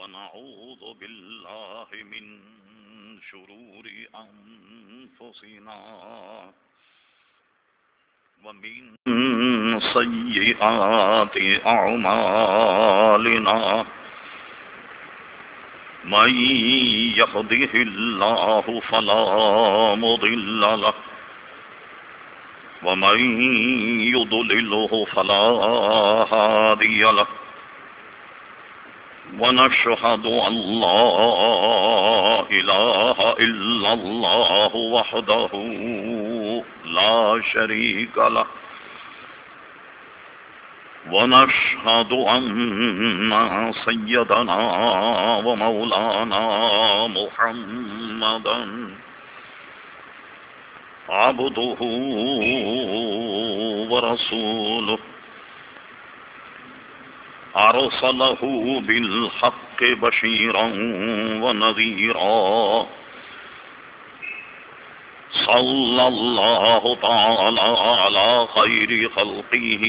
ونعوذ بالله من شرور أنفسنا ومن سيئات أعمالنا من يهده الله فلا مضل له ومن يضلله فلا هادي له ونشهد أن لا إله إلا الله وحده لا شريك له ونشهد أن سيدنا ومولانا محمدا عبده ورسوله أرسله بالحق بشيرا ونذيرا صلى الله تعالى على خير خلقه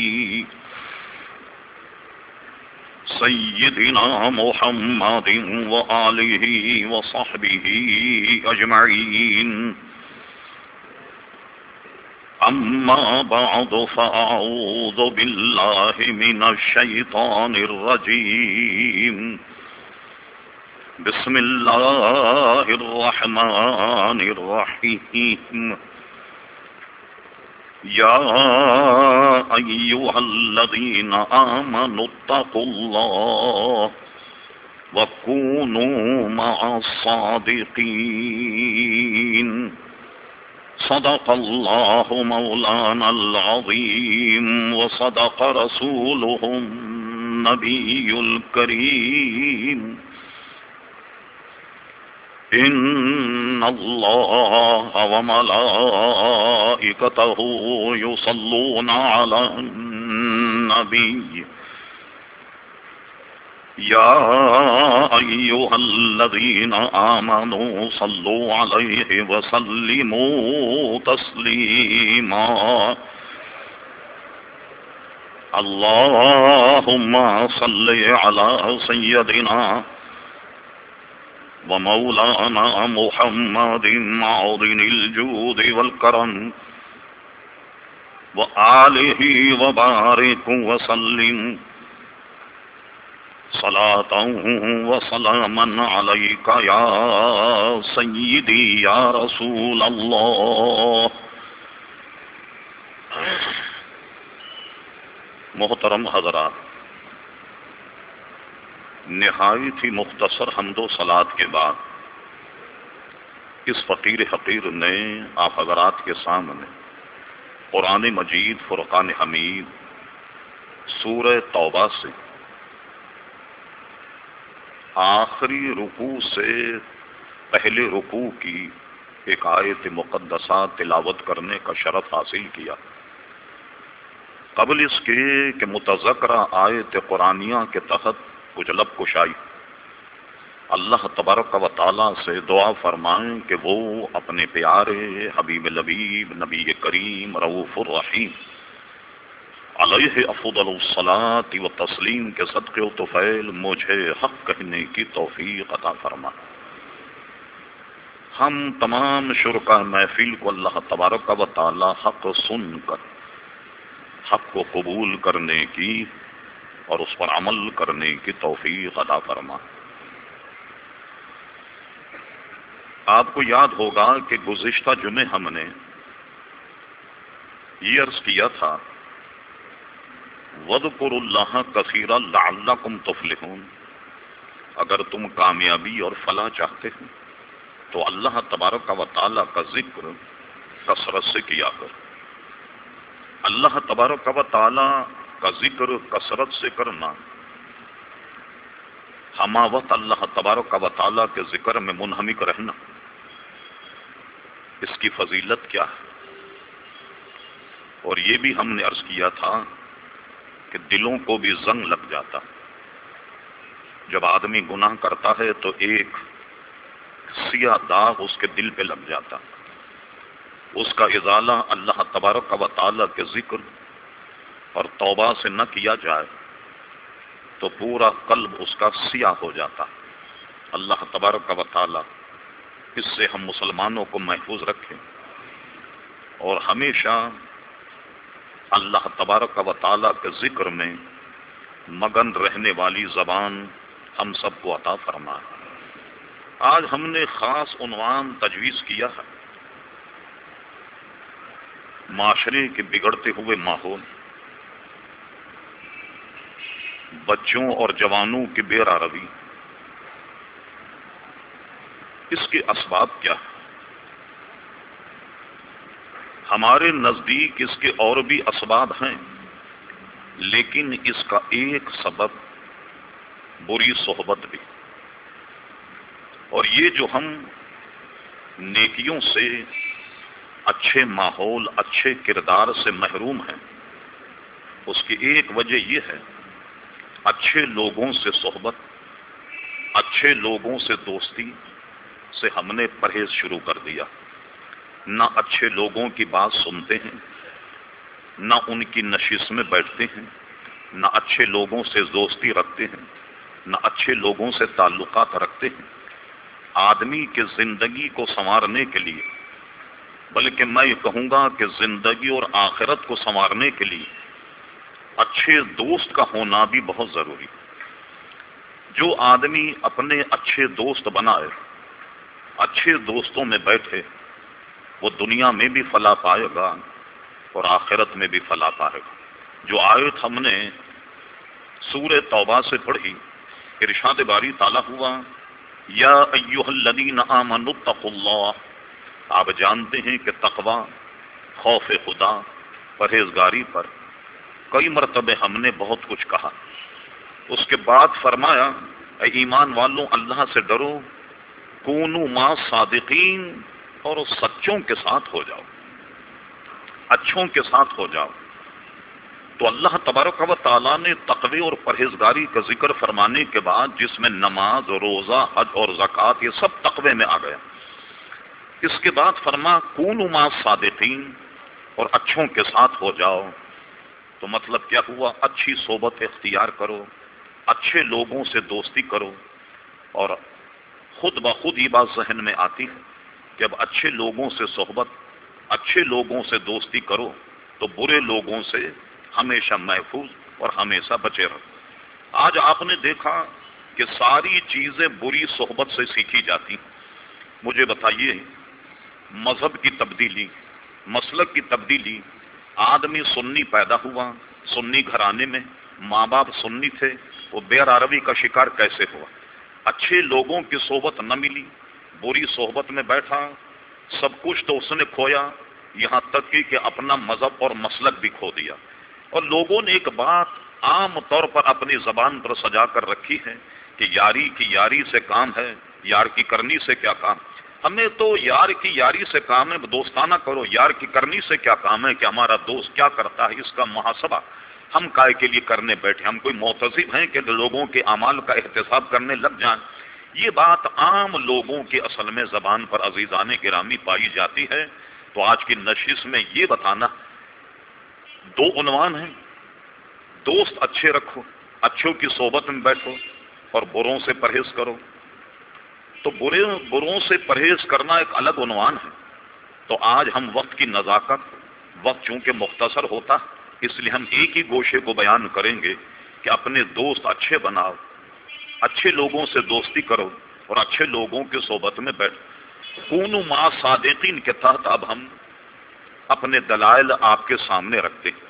سيدنا محمد وآله وصحبه أجمعين أما بعد فأعوذ بالله من الشيطان الرجيم بسم الله الرحمن الرحيم يا أيها الذين آمنوا اتقوا الله وكونوا مع الصادقين صدق الله مولانا العظيم وصدق رسوله النبي الكريم إن الله وملائكته يصلون على النبي يا أيها الذين آمنوا صلوا عليه وسلموا تسليما اللهم صل على سيدنا ومولانا محمد معدن الجود والكرم وآله وبارك وسلم صلاة وسلاما عليك يا سيدي يا رسول الله. محترم حضرات، نہایت ہی مختصر حمد و صلات کے بعد اس فقیر حقیر نے آپ حضرات کے سامنے قرآن مجید فرقان حمید سورہ توبہ سے آخری رکوع سے پہلے رکوع کی ایک آیت مقدسہ تلاوت کرنے کا شرف حاصل کیا. قبل اس کے کہ متذکرہ آیت قرآنیہ کے تحت کچھ لب کشائی اللہ تبارک و تعالیٰ سے دعا فرمائیں کہ وہ اپنے پیارے حبیب لبیب نبی کریم رؤوف الرحیم علیہ افضل الصلاۃ و تسلیم کے صدقے و طفیل مجھے حق کہنے کی توفیق عطا فرما. ہم تمام شرکا محفل کو اللہ تبارک و تعالی حق سن کر حق کو قبول کرنے کی اور اس پر عمل کرنے کی توفیق عطا فرما. آپ کو یاد ہوگا کہ گزشتہ جمعے ہم نے یہ عرض کیا تھا وَاذْكُرُوا اللَّهَ كَثِيرًا لَعَلَّكُمْ تُفْلِحُونَ. اگر تم کامیابی اور فلاح چاہتے ہو تو اللہ تبارک و تعالیٰ کا ذکر کثرت سے کیا کر. اللہ تبارک و تعالیٰ کا ذکر کثرت سے کرنا ہماوت اللہ تبارک و تعالیٰ کے ذکر میں منہمک رہنا، اس کی فضیلت کیا ہے. اور یہ بھی ہم نے عرض کیا تھا کہ دلوں کو بھی زنگ لگ جاتا. جب آدمی گناہ کرتا ہے تو ایک سیاہ داغ اس کے دل پہ لگ جاتا. اس کا ازالہ اللہ تبارک و تعالیٰ کے ذکر اور توبہ سے نہ کیا جائے تو پورا قلب اس کا سیاہ ہو جاتا. اللہ تبارک و تعالی اس سے ہم مسلمانوں کو محفوظ رکھیں اور ہمیشہ اللہ تبارک و تعالی کے ذکر میں مگن رہنے والی زبان ہم سب کو عطا فرمائے۔ آج ہم نے خاص عنوان تجویز کیا ہے، معاشرے کے بگڑتے ہوئے ماحول، بچوں اور جوانوں کی بے راروی، اس کے اسباب کیا ہیں؟ ہمارے نزدیک اس کے اور بھی اسباب ہیں، لیکن اس کا ایک سبب بری صحبت بھی، اور یہ جو ہم نیکیوں سے، اچھے ماحول، اچھے کردار سے محروم ہیں، اس کی ایک وجہ یہ ہے اچھے لوگوں سے صحبت، اچھے لوگوں سے دوستی سے ہم نے پرہیز شروع کر دیا۔ نہ اچھے لوگوں کی بات سنتے ہیں، نہ ان کی نشست میں بیٹھتے ہیں، نہ اچھے لوگوں سے دوستی رکھتے ہیں، نہ اچھے لوگوں سے تعلقات رکھتے ہیں۔ آدمی کے زندگی کو سنوارنے کے لیے، بلکہ میں یہ کہوں گا کہ زندگی اور آخرت کو سنوارنے کے لیے اچھے دوست کا ہونا بھی بہت ضروری۔ جو آدمی اپنے اچھے دوست بنائے، اچھے دوستوں میں بیٹھے، وہ دنیا میں بھی فلاح پائے گا اور آخرت میں بھی فلاح پائے گا۔ جو آیت ہم نے سورہ توبہ سے پڑھی، ارشاد باری تعالیٰ ہوا یا ایھا الذین آمنوا اتقوا اللہ۔ آپ جانتے ہیں کہ تقوی، خوف خدا، پرہیزگاری پر کئی مرتبہ ہم نے بہت کچھ کہا۔ اس کے بعد فرمایا اے ایمان والوں اللہ سے ڈرو، کونوا مع صادقین، اور سچوں کے ساتھ ہو جاؤ، اچھوں کے ساتھ ہو جاؤ۔ تو اللہ تبارک و تعالیٰ نے تقوی اور پرہیزگاری کا ذکر فرمانے کے بعد، جس میں نماز، روزہ، حج اور زکوٰۃ، یہ سب تقوی میں آ گیا، اس کے بعد فرما کونوا مع صادقین، اور اچھوں کے ساتھ ہو جاؤ۔ تو مطلب کیا ہوا؟ اچھی صحبت اختیار کرو، اچھے لوگوں سے دوستی کرو، اور خود بخود یہ بات ذہن میں آتی ہے کہ اب اچھے لوگوں سے صحبت، اچھے لوگوں سے دوستی کرو تو برے لوگوں سے ہمیشہ محفوظ اور ہمیشہ بچے رہو۔ آج آپ نے دیکھا کہ ساری چیزیں بری صحبت سے سیکھی جاتی ہیں۔ مجھے بتائیے، مذہب کی تبدیلی، مسلک کی تبدیلی، آدمی سنی پیدا ہوا، سنی گھرانے میں، ماں باپ سنی تھے، وہ بے راروی کا شکار کیسے ہوا؟ اچھے لوگوں کی صحبت نہ ملی، بری صحبت میں بیٹھا، سب کچھ تو اس نے کھویا، یہاں تک کہ اپنا مذہب اور مسلک بھی کھو دیا۔ اور لوگوں نے ایک بات عام طور پر اپنی زبان پر سجا کر رکھی ہے کہ یاری کی یاری سے کام ہے، یار کی کرنی سے کیا کام۔ ہمیں تو یار کی یاری سے کام ہے، دوستانہ کرو، یار کی کرنی سے کیا کام ہے کہ ہمارا دوست کیا کرتا ہے، اس کا محاسبہ ہم کائے کے لیے کرنے بیٹھے؟ ہم کوئی معتزب ہیں کہ لوگوں کے اعمال کا احتساب کرنے لگ جائیں؟ یہ بات عام لوگوں کے اصل میں زبان پر عزیزان گرامی پائی جاتی ہے۔ تو آج کی نشست میں یہ بتانا، دو عنوان ہیں، دوست اچھے رکھو، اچھوں کی صحبت میں بیٹھو، اور بروں سے پرہیز کرو۔ تو بروں سے پرہیز کرنا ایک الگ عنوان ہے۔ تو آج ہم وقت کی نزاکت، وقت چونکہ مختصر ہوتا، اس لیے ہم ایک ہی گوشے کو بیان کریں گے کہ اپنے دوست اچھے بناؤ، اچھے لوگوں سے دوستی کرو، اور اچھے لوگوں کی صحبت میں بیٹھو۔ کونوا مع صادقین کے تحت اب ہم اپنے دلائل آپ کے سامنے رکھتے ہیں۔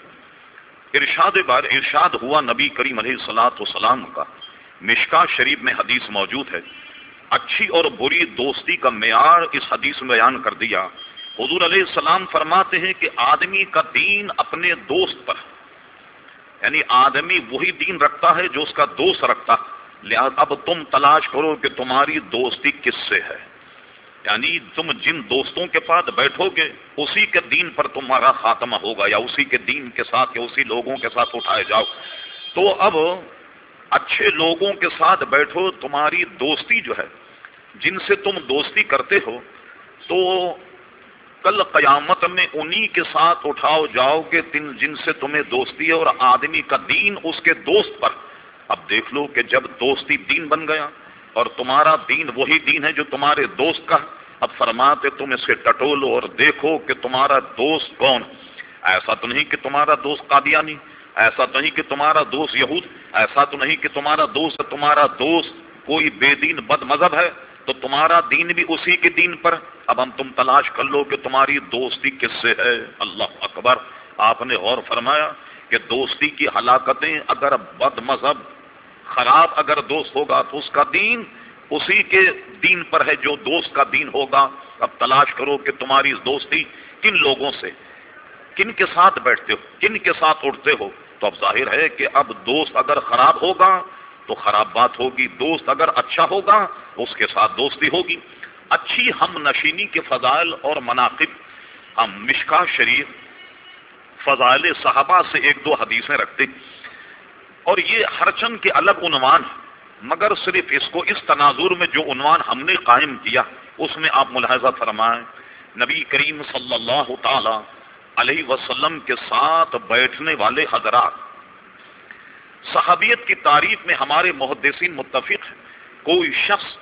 ارشاد ہوا نبی کریم علیہ الصلوۃ والسلام کا، مشکاۃ شریف میں حدیث موجود ہے، اچھی اور بری دوستی کا معیار اس حدیث میں بیان کر دیا۔ حضور علیہ السلام فرماتے ہیں کہ آدمی کا دین اپنے دوست پر، یعنی آدمی وہی دین رکھتا ہے جو اس کا دوست رکھتا، لہذا اب تم تلاش کرو کہ تمہاری دوستی کس سے ہے، یعنی تم جن دوستوں کے پاس بیٹھو گے اسی کے دین پر تمہارا خاتمہ ہوگا، یا اسی کے دین کے ساتھ، یا اسی لوگوں کے ساتھ اٹھائے جاؤ۔ تو اب اچھے لوگوں کے ساتھ بیٹھو، تمہاری دوستی جو ہے، جن سے تم دوستی کرتے ہو، تو کل قیامت میں انہی کے ساتھ اٹھاؤ جاؤ گے جن سے تمہیں دوستی ہے، اور آدمی کا دین اس کے دوست پر۔ اب دیکھ لو کہ جب دوستی دین بن گیا، اور تمہارا دین وہی دین ہے جو تمہارے دوست کا ہے۔ اب فرماتے تم اسے ٹٹولو اور دیکھو کہ تمہارا دوست کون ہے۔ ایسا تو نہیں کہ تمہارا دوست قادیانی، ایسا تو نہیں کہ تمہارا دوست یہود، ایسا تو نہیں کہ تمہارا دوست کوئی بے دین بد مذہب ہے، تو تمہارا دین بھی اسی کے دین پر۔ اب تم تلاش کر لو کہ تمہاری دوستی کس سے ہے۔ اللہ اکبر۔ آپ نے غور فرمایا کہ دوستی کی ہلاکتیں، اگر بد مذہب خراب اگر دوست ہوگا تو اس کا دین اسی کے دین پر ہے جو دوست کا دین ہوگا۔ اب تلاش کرو کہ تمہاری دوستی کن لوگوں سے، کن کے ساتھ بیٹھتے ہو، کن کے ساتھ اٹھتے ہو۔ تو اب ظاہر ہے کہ اب دوست اگر خراب ہوگا تو خراب بات ہوگی، دوست اگر اچھا ہوگا اس کے ساتھ دوستی ہوگی۔ اچھی ہم نشینی کے فضائل اور مناقب، ہم مشکاہ شریف فضائل صحابہ سے ایک دو حدیثیں رکھتے، اور یہ ہر چند کے الگ عنوان ہیں، مگر صرف اس کو اس تناظر میں جو عنوان ہم نے قائم کیا اس میں آپ ملاحظہ فرمائیں، نبی کریم صلی اللہ تعالی علیہ وسلم کے ساتھ بیٹھنے والے حضرات، صحابیت کی تعریف میں ہمارے محدثین متفق ہیں، کوئی شخص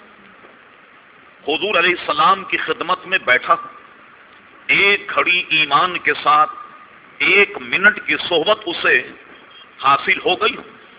حضور علیہ السلام کی خدمت میں بیٹھا، ایک گھڑی ایمان کے ساتھ ایک منٹ کی صحبت اسے حاصل ہو گئی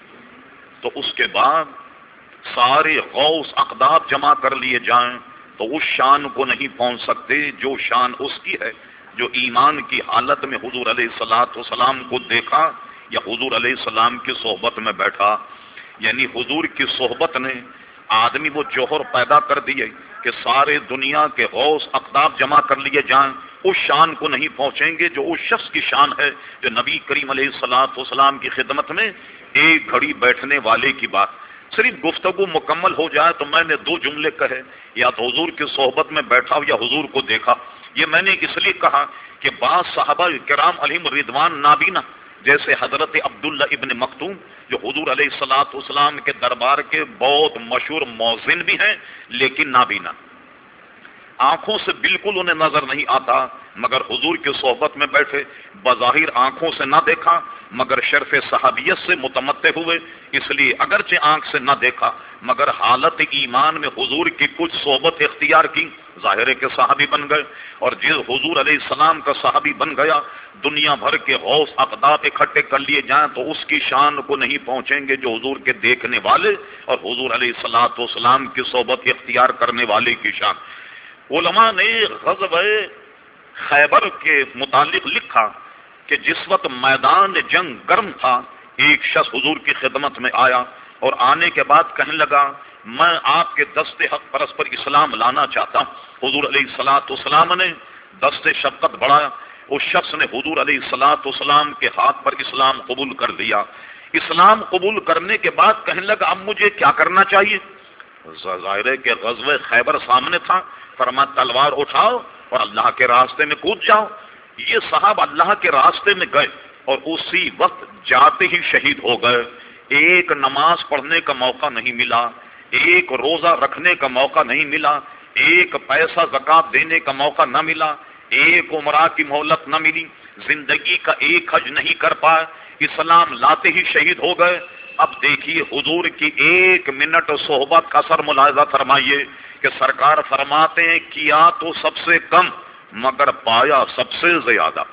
تو اس کے بعد سارے غوث اقداب جمع کر لیے جائیں تو اس شان کو نہیں پہنچ سکتے جو شان اس کی ہے جو ایمان کی حالت میں حضور علیہ الصلوۃ والسلام کو دیکھا یا حضور علیہ السلام کی صحبت میں بیٹھا۔ یعنی حضور کی صحبت نے آدمی وہ جوہر پیدا کر دیے کہ سارے دنیا کے غوث اقداب جمع کر لیے جائیں، اس شان کو نہیں پہنچیں گے جو اس شخص کی شان ہے جو نبی کریم علیہ الصلوۃ والسلام کی خدمت میں ایک گھڑی بیٹھنے والے کی بات۔ صرف گفتگو مکمل ہو جائے تو میں نے دو جملے کہے، یا تو حضور کی صحبت میں بیٹھا یا حضور کو دیکھا۔ یہ میں نے اس لیے کہا کہ بعض صحابہ کرام علیہم رضوان نابینا، جیسے حضرت عبداللہ ابن مکتوم جو حضور علیہ الصلوۃ والسلام کے دربار کے بہت مشہور مؤذن بھی ہیں لیکن نابینا، آنکھوں سے بالکل انہیں نظر نہیں آتا، مگر حضور کی صحبت میں بیٹھے، بظاہر آنکھوں سے نہ دیکھا مگر شرف صحابیت سے متمتع ہوئے، اس لیے اگرچہ آنکھ سے نہ دیکھا مگر حالت ایمان میں حضور کی کچھ صحبت اختیار کی، ظاہر ہے کہ صحابی بن گئے، اور جس حضور علیہ السلام کا صحابی بن گیا، دنیا بھر کے غوث اقداب اکٹھے کر لیے جائیں تو اس کی شان کو نہیں پہنچیں گے جو حضور کے دیکھنے والے اور حضور علیہ الصلوۃ والسلام کی صحبت اختیار کرنے والے کی شان۔ علماء نے غزوہ خیبر کے متعلق لکھا کہ جس وقت میدان جنگ گرم تھا، ایک شخص حضور کی خدمت میں آیا اور آنے کے بعد کہنے لگا میں آپ کے دست حق پرست پر اسلام لانا چاہتا ہوں۔ حضور علیہ الصلوۃ والسلام نے دست شفقت بڑھایا، اس شخص نے حضور علیہ الصلوۃ والسلام کے ہاتھ پر اسلام قبول کر لیا۔ اسلام قبول کرنے کے بعد کہنے لگا اب مجھے کیا کرنا چاہیے؟ ظاہر ہے کہ غزوہ خیبر سامنے تھا، فرمایا تلوار اٹھاؤ اور اللہ کے راستے میں کود جاؤ۔ یہ صاحب اللہ کے راستے میں گئے اور اسی وقت جاتے ہی شہید ہو گئے۔ ایک نماز پڑھنے کا موقع نہیں ملا، ایک روزہ رکھنے کا موقع نہیں ملا، ایک پیسہ زکات دینے کا موقع نہ ملا، ایک عمرہ کی مہلت نہ ملی، زندگی کا ایک حج نہیں کر پائے، اسلام لاتے ہی شہید ہو گئے۔ اب دیکھیے حضور کی ایک منٹ صحبت کا اثر ملاحظہ فرمائیے کہ سرکار فرماتے ہیں کیا تو سب سے کم مگر پایا سب سے زیادہ۔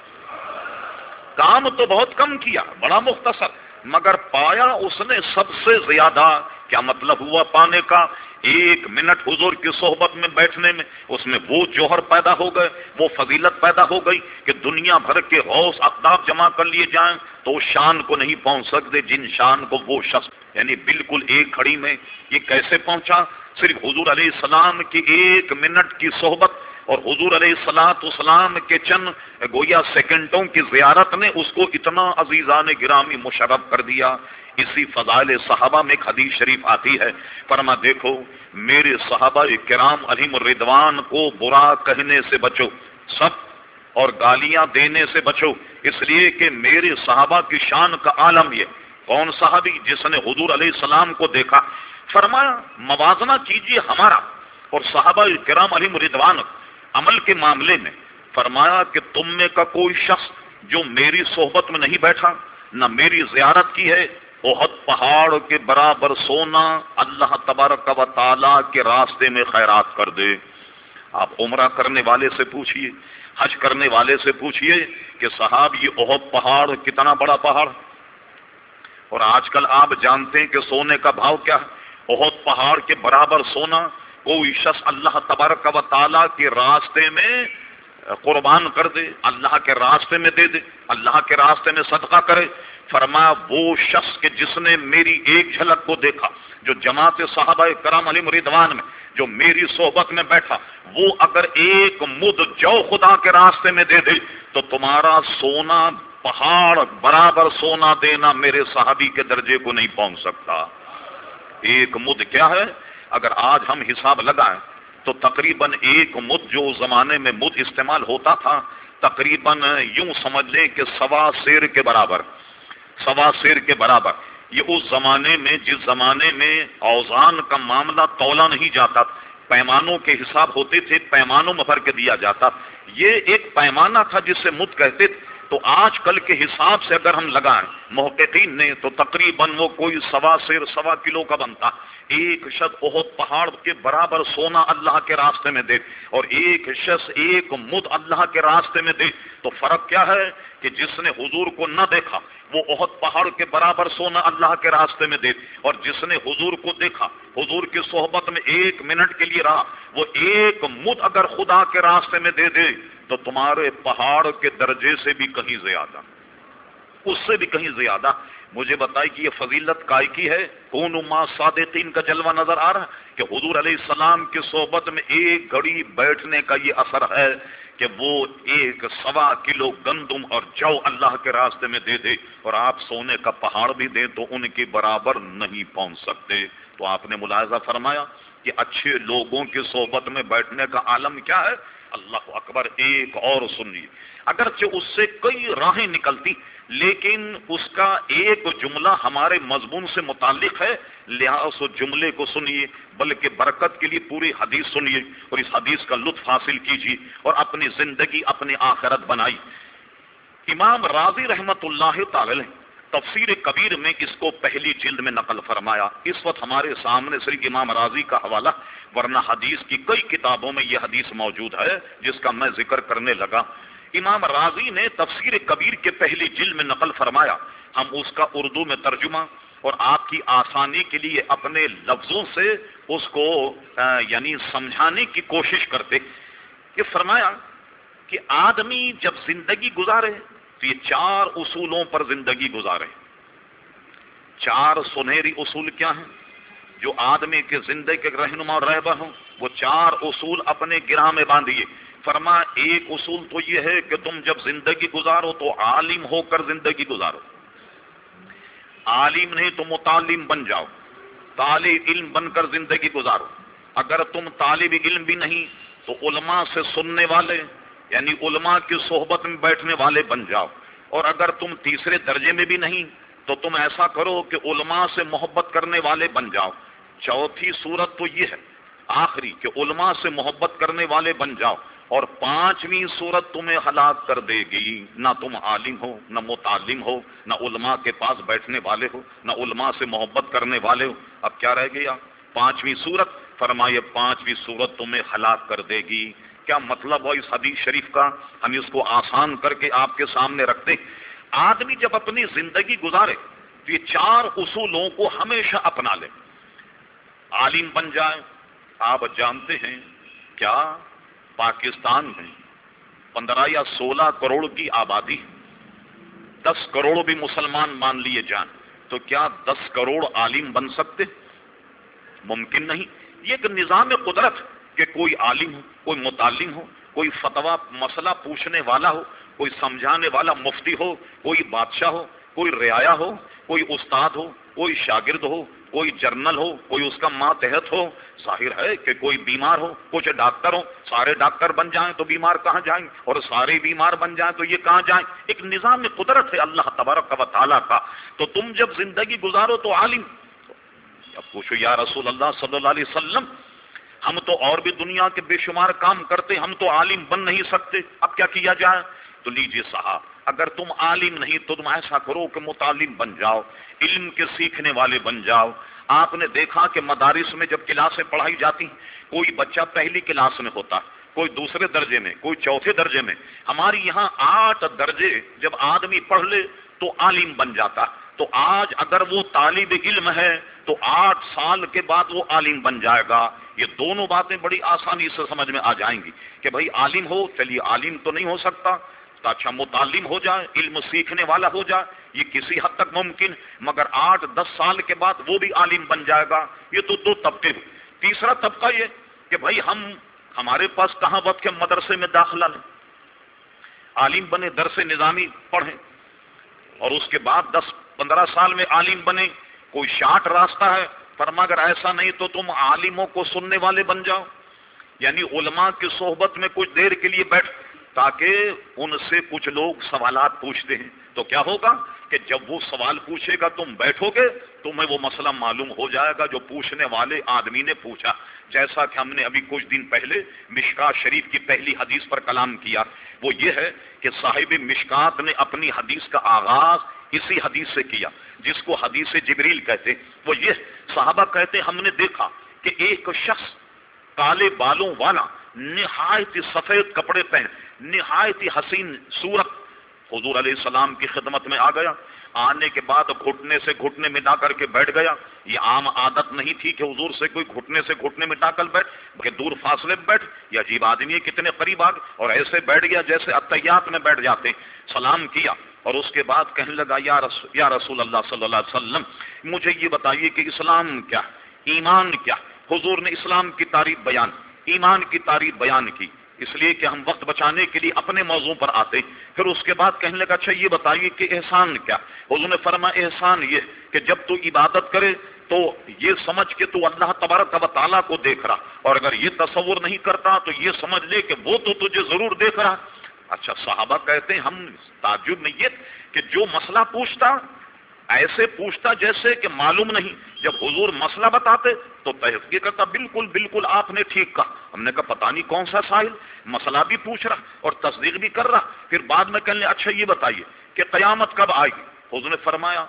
کام تو بہت کم کیا، بڑا مختصر، مگر پایا اس نے سب سے زیادہ۔ کیا مطلب ہوا پانے کا؟ ایک منٹ حضور کی صحبت میں بیٹھنے میں اس میں وہ جوہر پیدا ہو گئے، وہ فضیلت پیدا ہو گئی کہ دنیا بھر کے غوث اقداب جمع کر لیے جائیں تو اس شان کو نہیں پہنچ سکتے جن شان کو وہ شخص، یعنی بالکل ایک گھڑی میں۔ یہ کیسے پہنچا؟ صرف حضور علیہ السلام کی ایک منٹ کی صحبت اور حضور علیہ الصلوۃ والسلام کے چند گویا سیکنڈوں کی زیارت نے اس کو اتنا عزیزان گرامی مشرف کر دیا۔ اسی فضائل صحابہ میں ایک حدیث شریف آتی ہے، فرما دیکھو میرے صحابہ کرام علیہم الرضوان کو برا کہنے سے بچو سب اور گالیاں دینے سے بچو، اس لیے کہ میرے صحابہ کی شان کا عالم یہ۔ کون صحابی؟ جس نے حضور علیہ السلام کو دیکھا۔ فرمایا موازنہ کیجئے ہمارا اور صحابہ کرام علیہم الرضوان عمل کے معاملے میں۔ فرمایا کہ تم میں کا کوئی شخص جو میری صحبت میں نہیں بیٹھا، نہ میری زیارت کی ہے، احد پہاڑ کے برابر سونا اللہ تبارک و تعالی کے راستے میں خیرات کر دے۔ آپ عمرہ کرنے والے سے پوچھئے، حج کرنے والے سے پوچھئے کہ صاحب یہ احد پہاڑ کتنا بڑا پہاڑ، اور آج کل آپ جانتے ہیں کہ سونے کا بھاؤ کیا ہے۔ احد پہاڑ کے برابر سونا کوئی شخص اللہ تبارک و تعالی کے راستے میں قربان کر دے، اللہ کے راستے میں دے دے، اللہ کے راستے میں صدقہ کرے۔ فرمایا وہ شخص کہ جس نے میری ایک جھلک کو دیکھا، جو جماعت صحابہ کرام علیہم رضوان میں جو میری صحبت میں بیٹھا، وہ اگر ایک مد جو خدا کے راستے میں دے دے تو تمہارا سونا پہاڑ برابر سونا دینا میرے صحابی کے درجے کو نہیں پہنچ سکتا۔ ایک مد کیا ہے؟ اگر آج ہم حساب لگائیں تو تقریباً ایک مد جو زمانے میں مد استعمال ہوتا تھا، تقریباً یوں سمجھ لیں کہ سوا سیر کے برابر، سوا سیر کے برابر۔ یہ اس زمانے میں جس زمانے میں اوزان کا معاملہ تولا نہیں جاتا، پیمانوں کے حساب ہوتے تھے، پیمانوں میں بھر کے دیا جاتا، یہ ایک پیمانہ تھا جس سے مد کہتے تھے۔ تو آج کل کے حساب سے اگر ہم لگائیں محققین نے تو تقریباً وہ کوئی سوا سیر، سوا کلو کا بنتا۔ ایک شخص احد پہاڑ کے برابر سونا اللہ کے راستے میں دے اور ایک شخص ایک مد اللہ کے راستے میں دے، تو فرق کیا ہے کہ جس نے حضور کو نہ دیکھا وہ احد پہاڑ کے برابر سونا اللہ کے راستے میں دے، اور جس نے حضور کو دیکھا، حضور کی صحبت میں ایک منٹ کے لیے رہا، وہ ایک مد اگر خدا کے راستے میں دے دے تو تمہارے پہاڑ کے درجے سے بھی کہیں زیادہ، اس سے بھی کہیں زیادہ۔ مجھے بتائی کہ یہ فضیلت کائے کی ہے؟ کونوا مع صادقین کا جلوہ نظر آ رہا ہے کہ حضور علیہ السلام کی صحبت میں ایک گھڑی بیٹھنے کا یہ اثر ہے کہ وہ ایک سوا کلو گندم اور جو اللہ کے راستے میں دے دے، اور آپ سونے کا پہاڑ بھی دیں تو ان کے برابر نہیں پہنچ سکتے۔ تو آپ نے ملاحظہ فرمایا کہ اچھے لوگوں کی صحبت میں بیٹھنے کا عالم کیا ہے؟ اللہ اکبر۔ ایک اور سنیے، اگرچہ اس سے کئی راہیں نکلتی لیکن اس کا ایک جملہ ہمارے مضمون سے متعلق ہے، لہذا اس جملے کو سنیے، بلکہ برکت کے لیے پوری حدیث سنیے اور اس حدیث کا لطف حاصل کیجیے اور اپنی زندگی، اپنی آخرت بنائی۔ امام راضی رحمت اللہ تعالی تفسیر کبیر میں اس کو پہلی جلد میں نقل فرمایا۔ اس وقت ہمارے سامنے صرف امام راضی کا حوالہ، ورنہ حدیث کی کئی کتابوں میں یہ حدیث موجود ہے جس کا میں ذکر کرنے لگا۔ امام راضی نے تفسیر کبیر کے پہلی جلد میں نقل فرمایا، ہم اس کا اردو میں ترجمہ اور آپ کی آسانی کے لیے اپنے لفظوں سے اس کو یعنی سمجھانے کی کوشش کرتے کہ فرمایا کہ آدمی جب زندگی گزارے تو یہ چار اصولوں پر زندگی گزارے۔ چار سنہری اصول کیا ہیں جو آدمی کے زندگی کے رہنما اور رہبر ہوں؟ وہ چار اصول اپنے گرہ میں باندھیے۔ فرمایا ایک اصول تو یہ ہے کہ تم جب زندگی گزارو تو عالم ہو کر زندگی گزارو، عالم نہیں تو متعلم بن جاؤ، طالب علم بن کر زندگی گزارو۔ اگر تم طالب علم بھی نہیں تو علماء سے سننے والے یعنی علماء کی صحبت میں بیٹھنے والے بن جاؤ، اور اگر تم تیسرے درجے میں بھی نہیں تو تم ایسا کرو کہ علماء سے محبت کرنے والے بن جاؤ۔ چوتھی صورت تو یہ ہے آخری کہ علماء سے محبت کرنے والے بن جاؤ، اور پانچویں صورت تمہیں ہلاک کر دے گی، نہ تم عالم ہو، نہ متعلم ہو، نہ علماء کے پاس بیٹھنے والے ہو، نہ علماء سے محبت کرنے والے ہو۔ اب کیا رہ گیا؟ پانچویں صورت۔ فرمائے پانچویں صورت تمہیں ہلاک کر دے گی۔ کیا مطلب ہے اس حدیث شریف کا؟ ہم اس کو آسان کر کے آپ کے سامنے رکھتے۔ آدمی جب اپنی زندگی گزارے تو یہ چار اصولوں کو ہمیشہ اپنا لے۔ عالم بن جائے۔ آپ جانتے ہیں کیا پاکستان میں 15 یا 16 کروڑ کی آبادی، 10 کروڑ بھی مسلمان مان لیے جائیں تو کیا 10 کروڑ عالم بن سکتے؟ ممکن نہیں۔ یہ ایک نظام قدرت کہ کوئی عالم ہو، کوئی متعلم ہو، کوئی فتویٰ مسئلہ پوچھنے والا ہو، کوئی سمجھانے والا مفتی ہو، کوئی بادشاہ ہو، کوئی رعایا ہو، کوئی استاد ہو، کوئی شاگرد ہو، کوئی جرنل ہو، کوئی اس کا ماتحت ہو۔ ظاہر ہے کہ کوئی بیمار ہو، کچھ ڈاکٹر ہو، سارے ڈاکٹر بن جائیں تو بیمار کہاں جائیں، اور سارے بیمار بن جائیں تو یہ کہاں جائیں؟ ایک نظام قدرت ہے اللہ تبارک و تعالیٰ کا۔ تو تم جب زندگی گزارو تو عالم۔ اب پوچھو یا رسول اللہ صلی اللہ علیہ وسلم، ہم تو اور بھی دنیا کے بے شمار کام کرتے، ہم تو عالم بن نہیں سکتے، اب کیا کیا جائے؟ تو لیجیے صاحب، اگر تم عالم نہیں تو تم ایسا کرو کہ متعلم بن جاؤ، علم کے سیکھنے والے بن جاؤ۔ آپ نے دیکھا کہ مدارس میں جب کلاسیں پڑھائی جاتی، کوئی بچہ پہلی کلاس میں ہوتا، کوئی دوسرے درجے میں، کوئی چوتھے درجے میں۔ ہماری یہاں 8 درجے جب آدمی پڑھ لے تو عالم بن جاتا۔ تو آج اگر وہ طالب علم ہے تو 8 سال کے بعد وہ عالم بن جائے گا۔ یہ دونوں باتیں بڑی آسانی سے سمجھ میں آ جائیں گی کہ بھائی عالم ہو، چلیے عالم تو نہیں ہو سکتا تو اچھا متعلم ہو جائے، علم سیکھنے والا ہو جائے، یہ کسی حد تک ممکن، مگر 8-10 سال کے بعد وہ بھی عالم بن جائے گا۔ یہ تو 2 طبقے ہوئے۔ تیسرا طبقہ یہ کہ بھائی ہمارے پاس کہاں وقت کے مدرسے میں داخلہ لیں، عالم بنے، درس نظامی پڑھیں، اور اس کے بعد 10-15 سال میں عالم بنے۔ کوئی شارٹ راستہ ہے؟ فرما اگر ایسا نہیں تو تم عالموں کو سننے والے بن جاؤ، یعنی علماء کی صحبت میں کچھ دیر کے لیے بیٹھ، تاکہ ان سے کچھ لوگ سوالات پوچھتے ہیں تو کیا ہوگا کہ جب وہ سوال پوچھے گا تم بیٹھو گے، تمہیں وہ مسئلہ معلوم ہو جائے گا جو پوچھنے والے آدمی نے پوچھا۔ جیسا کہ ہم نے ابھی کچھ دن پہلے مشکات شریف کی پہلی حدیث پر کلام کیا، وہ یہ ہے کہ صاحب مشکات نے اپنی حدیث کا آغاز اسی حدیث سے کیا جس کو حدیث جبریل کہتے۔ وہ یہ صحابہ کہتے ہم نے دیکھا کہ ایک شخص کالے بالوں والا، نہایت سفید کپڑے پہن، نہایت حسین صورت، حضور علیہ السلام کی خدمت میں آ گیا۔ آنے کے بعد گھٹنے سے گھٹنے ملا کر کے بیٹھ گیا۔ یہ عام عادت نہیں تھی کہ حضور سے کوئی گھٹنے سے گھٹنے مٹا کر بیٹھ، بلکہ دور فاصلے میں بیٹھ، یہ عجیب آدمی ہے کتنے قریب آ گئے، اور ایسے بیٹھ گیا جیسے اتحیات میں بیٹھ جاتے۔ سلام کیا اور اس کے بعد کہنے لگا یا رسول اللہ صلی اللہ علیہ وسلم، مجھے یہ بتائیے کہ اسلام کیا، ایمان کیا؟ حضور نے اسلام کی تعریف بیان، ایمان کی تعریف بیان کی، اس لیے کہ ہم وقت بچانے کے لیے اپنے موضوع پر آتے۔ پھر اس کے بعد کہنے لگا اچھا یہ بتائیے کہ احسان کیا؟ حضور نے فرمایا احسان یہ کہ جب تو عبادت کرے تو یہ سمجھ کہ تو اللہ تبارک و تعالیٰ کو دیکھ رہا، اور اگر یہ تصور نہیں کرتا تو یہ سمجھ لے کہ وہ تو تجھے ضرور دیکھ رہا۔ اچھا صحابہ کہتے ہیں ہم تعجب میں یہ کہ جو مسئلہ پوچھتا ایسے پوچھتا جیسے کہ معلوم نہیں، جب حضور مسئلہ بتاتے تو تحقیق کرتا بالکل بالکل آپ نے ٹھیک کہا۔ ہم نے کہا پتہ نہیں کون سا سائل، مسئلہ بھی پوچھ رہا اور تصدیق بھی کر رہا۔ پھر بعد میں کہنے اچھا یہ بتائیے کہ قیامت کب آئے گی؟ حضور نے فرمایا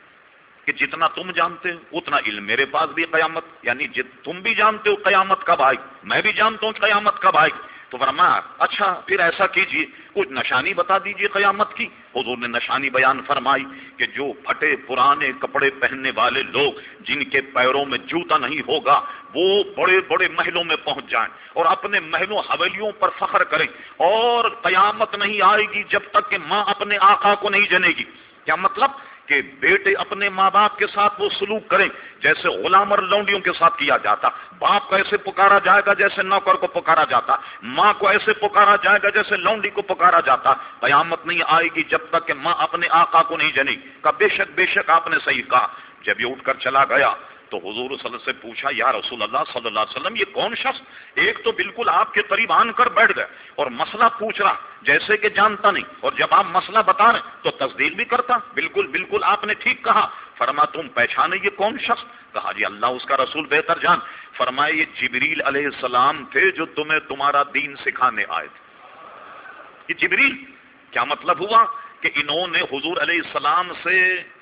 کہ جتنا تم جانتے ہو اتنا علم میرے پاس بھی قیامت، یعنی تم بھی جانتے ہو قیامت کب آئے گی، میں بھی جانتا ہوں قیامت کب آئے گی۔ تو فرمایا اچھا پھر ایسا کیجئے کچھ نشانی بتا دیجئے قیامت کی۔ حضور نے نشانی بیان فرمائی کہ جو پھٹے پرانے کپڑے پہننے والے لوگ جن کے پیروں میں جوتا نہیں ہوگا وہ بڑے بڑے محلوں میں پہنچ جائیں اور اپنے محلوں حویلیوں پر فخر کریں، اور قیامت نہیں آئے گی جب تک کہ ماں اپنے آقا کو نہیں جنے گی۔ کیا مطلب کہ بیٹے اپنے ماں باپ کے ساتھ وہ سلوک کریں جیسے غلام اور لونڈیوں کے ساتھ کیا جاتا، باپ کو ایسے پکارا جائے گا جیسے نوکر کو پکارا جاتا، ماں کو ایسے پکارا جائے گا جیسے لونڈی کو پکارا جاتا۔ قیامت نہیں آئے گی جب تک کہ ماں اپنے آقا کو نہیں جنے گی۔ کہ بے شک آپ نے صحیح کہا۔ جب یہ اٹھ کر چلا گیا تو حضور صلی اللہ علیہ وسلم سے پوچھا یا رسول اللہ صلی اللہ علیہ وسلم یہ کون شخص؟ ایک تو بالکل آپ کے قریب آن کر بیٹھ گئے اور مسئلہ پوچھ رہا جیسے کہ جانتا نہیں، اور جب آپ مسئلہ بتا رہے تو تصدیق بھی کرتا، بالکل بالکل آپ نے ٹھیک کہا۔ فرما تم پہچانے یہ کون شخص؟ کہا جی اللہ اس کا رسول بہتر جان۔ فرمائے یہ جبریل علیہ السلام تھے جو تمہیں تمہارا دین سکھانے آئے تھے۔ یہ جبریل کیا مطلب ہوا کہ انہوں نے حضور علیہ السلام سے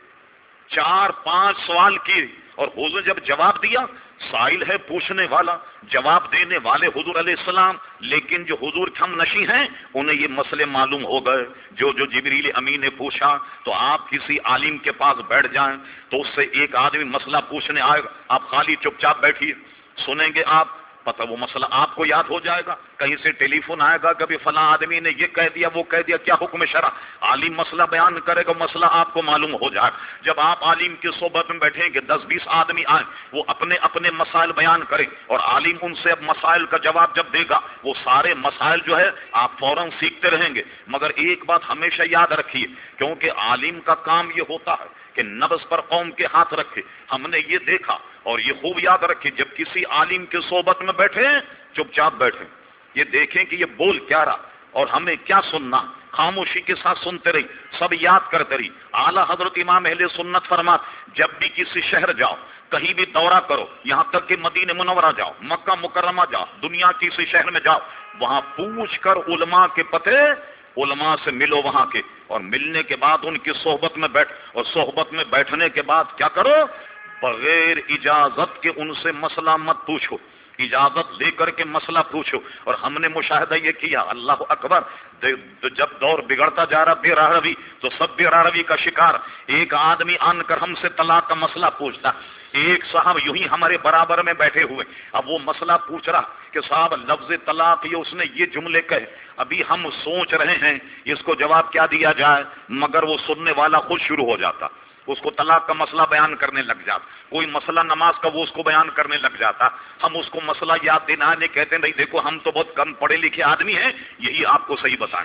4-5 سوال کیے، اور حضور جب جواب دیا، سائل ہے پوچھنے والا، جواب دینے والے حضور علیہ السلام، لیکن جو حضور ہم نشی ہیں انہیں یہ مسئلے معلوم ہو گئے۔ جو جبریل امین نے پوچھا تو آپ کسی عالم کے پاس بیٹھ جائیں تو اس سے ایک آدمی مسئلہ پوچھنے آئے گا، آپ خالی چپ چاپ بیٹھیے، سنیں گے آپ، پتہ وہ مسئلہ آپ کو یاد ہو جائے گا۔ کہیں سے ٹیلی فون آئے گا کبھی فلاں آدمی نے یہ کہہ دیا وہ کہہ دیا، کیا حکم شرع، عالم مسئلہ بیان کرے گا، مسئلہ آپ کو معلوم ہو جائے۔ جب آپ عالم کی صحبت میں بیٹھیں گے 10-20 آدمی آئیں، وہ اپنے اپنے مسائل بیان کریں اور عالم ان سے اب مسائل کا جواب جب دے گا وہ سارے مسائل جو ہے آپ فوراً سیکھتے رہیں گے۔ مگر ایک بات ہمیشہ یاد رکھیے، کیونکہ عالم کا کام یہ ہوتا ہے کہ نبض پر قوم کے ہاتھ رکھے۔ ہم نے یہ دیکھا اور یہ خوب یاد رکھے، جب کسی عالم کی صحبت میں بیٹھے چپ چاپ بیٹھیں، یہ دیکھیں کہ یہ بول کیا رہا اور ہمیں کیا سننا، خاموشی کے ساتھ سنتے رہی، سب یاد کرتے رہی۔ اعلیٰ حضرت امام اہل سنت فرمات جب بھی کسی شہر جاؤ، کہیں بھی دورہ کرو، یہاں تک کہ مدینہ منورہ جاؤ، مکہ مکرمہ جاؤ، دنیا کسی شہر میں جاؤ، وہاں پوچھ کر علماء کے پتے علماء سے ملو وہاں کے، اور ملنے کے بعد ان کی صحبت میں بیٹھ، اور صحبت میں بیٹھنے کے بعد کیا کرو؟ بغیر اجازت کے ان سے مسئلہ مت پوچھو، اجازت لے کر کے مسئلہ پوچھو۔ اور ہم نے مشاہدہ یہ کیا، اللہ اکبر، جب دور بگڑتا جا رہا بے راہ روی، تو سب بے راہ روی کا شکار۔ ایک آدمی آن کر ہم سے طلاق کا مسئلہ پوچھتا، ایک صاحب یوں ہی ہمارے برابر میں بیٹھے ہوئے، اب وہ مسئلہ پوچھ رہا کہ صاحب لفظ طلاق یہ اس نے یہ جملے کہے، ابھی ہم سوچ رہے ہیں اس کو جواب کیا دیا جائے، مگر وہ سننے والا خود شروع ہو جاتا، اس کو طلاق کا مسئلہ بیان کرنے لگ جاتا، کوئی مسئلہ نماز کا وہ اس کو بیان کرنے لگ جاتا، ہم اس کو مسئلہ یاد دلانے کہتے ہیں، نہیں دیکھو ہم تو بہت کم پڑھے لکھے آدمی ہیں، یہی آپ کو صحیح بتائیں،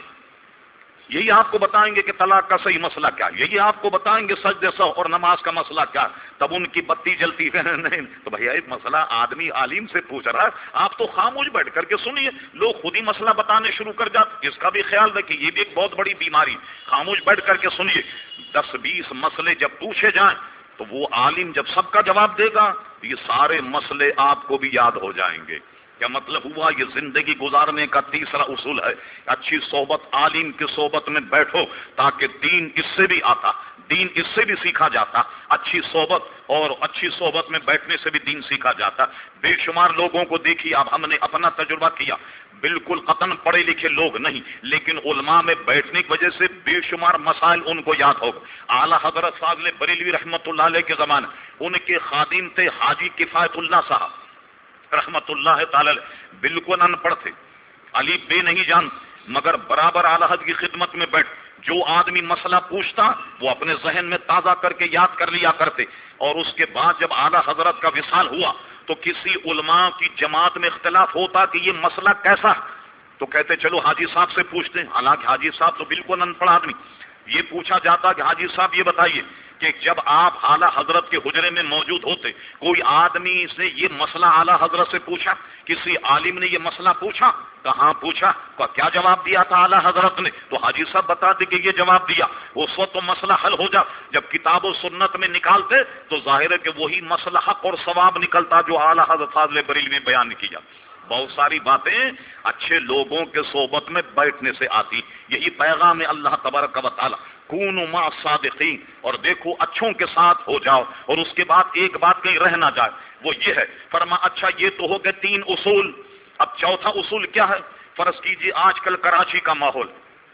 یہی آپ کو بتائیں گے کہ طلاق کا صحیح مسئلہ کیا، یہی آپ کو بتائیں گے سجدے سہو اور نماز کا مسئلہ کیا۔ تب ان کی بتی جلتی ہے، نہیں تو بھیا ایک مسئلہ آدمی عالم سے پوچھ رہا ہے، آپ تو خاموش بیٹھ کر کے سنیے، لوگ خود ہی مسئلہ بتانے شروع کر جاتے، اس کا بھی خیال رکھیے، یہ بھی ایک بہت بڑی بیماری، خاموش بیٹھ کر کے سنیے۔ 10-20 مسئلے جب پوچھے جائیں تو وہ عالم جب سب کا جواب دے گا، یہ سارے مسئلے آپ کو بھی یاد ہو جائیں گے۔ کیا مطلب ہوا؟ یہ زندگی گزارنے کا تیسرا اصول ہے، اچھی صحبت، عالم کی صحبت میں بیٹھو تاکہ دین اس سے بھی آتا، دین اس سے بھی سیکھا جاتا، اچھی صحبت اور اچھی صحبت میں بیٹھنے سے بھی دین سیکھا جاتا۔ بے شمار لوگوں کو دیکھیے، اب ہم نے اپنا تجربہ کیا، بالکل قطن پڑھے لکھے لوگ نہیں، لیکن علماء میں بیٹھنے کی وجہ سے بے شمار مسائل ان کو یاد ہوگا۔ اعلیٰ حضرت فاضل بریلوی رحمت اللہ علیہ کے زمانے، ان کے خادم تھے حاجی کفایت اللہ صاحب رحمت اللہ تعالی، بالکل ان پڑھ تھے، علی بے نہیں جان، مگر برابر اعلیٰ حضرت کی خدمت میں بیٹھ، جو آدمی مسئلہ پوچھتا وہ اپنے ذہن میں تازہ کر کے یاد کر لیا کرتے۔ اور اس کے بعد جب اعلیٰ حضرت کا وصال ہوا تو کسی علماء کی جماعت میں اختلاف ہوتا کہ یہ مسئلہ کیسا، تو کہتے چلو حاجی صاحب سے پوچھتے ہیں، حالانکہ حاجی صاحب تو بالکل ان پڑھ آدمی۔ یہ پوچھا جاتا کہ حاجی صاحب یہ بتائیے کہ جب آپ اعلیٰ حضرت کے حجرے میں موجود ہوتے، کوئی آدمی سے یہ مسئلہ اعلیٰ حضرت سے پوچھا، کسی عالم نے یہ مسئلہ پوچھا، کہاں پوچھا، کیا جواب دیا تھا اعلیٰ حضرت نے، تو حاجی صاحب بتاتے کہ یہ جواب دیا، اس وقت تو مسئلہ حل ہو جا۔ جب کتاب و سنت میں نکالتے تو ظاہر ہے کہ وہی مسئلہ حق اور ثواب نکلتا جو اعلیٰ حضرت فاضل بریلوی نے بیان کیا۔ بہت ساری باتیں اچھے لوگوں کے صحبت میں بیٹھنے سے آتی، یہی پیغام ہے اللہ تبارک و تعالی، کونوا مع الصادقین، اور دیکھو اچھوں کے ساتھ ہو جاؤ۔ اور اس کے بعد ایک بات کہیں رہ نہ جائے، وہ یہ ہے، فرما اچھا یہ تو ہو گئے 3 اصول، اب چوتھا اصول کیا ہے؟ فرض کیجئے آج کل کراچی کا ماحول،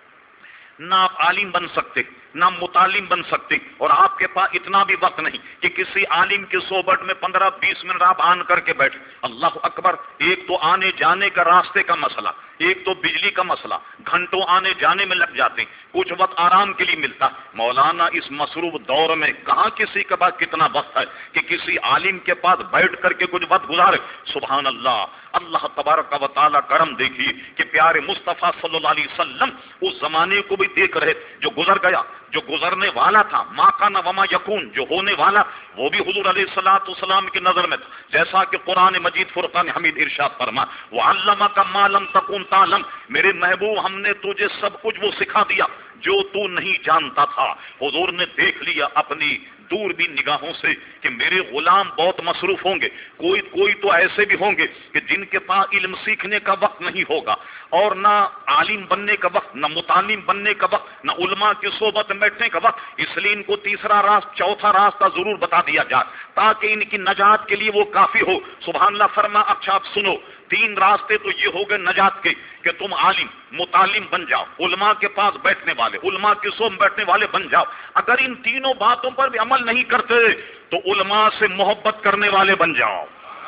نہ آپ عالم بن سکتے نہ متعلم بن سکتے، اور آپ کے پاس اتنا بھی وقت نہیں کہ کسی عالم کی صحبت میں 15-20 منٹ آپ آن کر کے بیٹھے۔ اللہ اکبر، ایک تو آنے جانے کا راستے کا مسئلہ، ایک تو بجلی کا مسئلہ، گھنٹوں آنے جانے میں لگ جاتے ہیں، کچھ وقت آرام کے لیے ملتا۔ مولانا اس مصروف دور میں کہاں کسی کے پاس کتنا وقت ہے کہ کسی عالم کے پاس بیٹھ کر کے کچھ وقت گزارے؟ سبحان اللہ، اللہ تبارک و تعالی کرم دیکھیے کہ پیارے مصطفیٰ صلی اللہ علیہ وسلم اس زمانے کو بھی دیکھ رہے جو گزر گیا، جو گزرنے والا تھا، ما کان وما یکون، جو ہونے والا وہ بھی حضور علیہ الصلوۃ والسلام کی نظر میں تھا، جیسا کہ قرآن مجید فرقان حمید ارشاد فرما، وعلمک ما لم تکن تعلم، میرے محبوب ہم نے تجھے سب کچھ وہ سکھا دیا جو تو نہیں جانتا تھا۔ حضور نے دیکھ لیا اپنی دور بھی نگاہوں سے کہ میرے غلام بہت مصروف ہوں گے، کوئی تو ایسے بھی ہوں گے کہ جن کے پاس علم سیکھنے کا وقت نہیں ہوگا، اور نہ عالم بننے کا وقت، نہ متعلم بننے کا وقت، نہ علماء کی صحبت میں بیٹھنے کا وقت، اس لیے ان کو تیسرا راستہ، چوتھا راستہ ضرور بتا دیا جائے تاکہ ان کی نجات کے لیے وہ کافی ہو۔ سبحان اللہ، فرما اچھا آپ سنو، 3 راستے تو یہ ہو گئے نجات کے کہ تم عالم متعلم بن جاؤ، علماء کے پاس بیٹھنے والے، علماء کی صحبت میں بیٹھنے والے بن جاؤ۔ اگر ان تینوں باتوں پر بھی عمل نہیں کرتے تو علماء سے محبت کرنے والے بن جاؤ،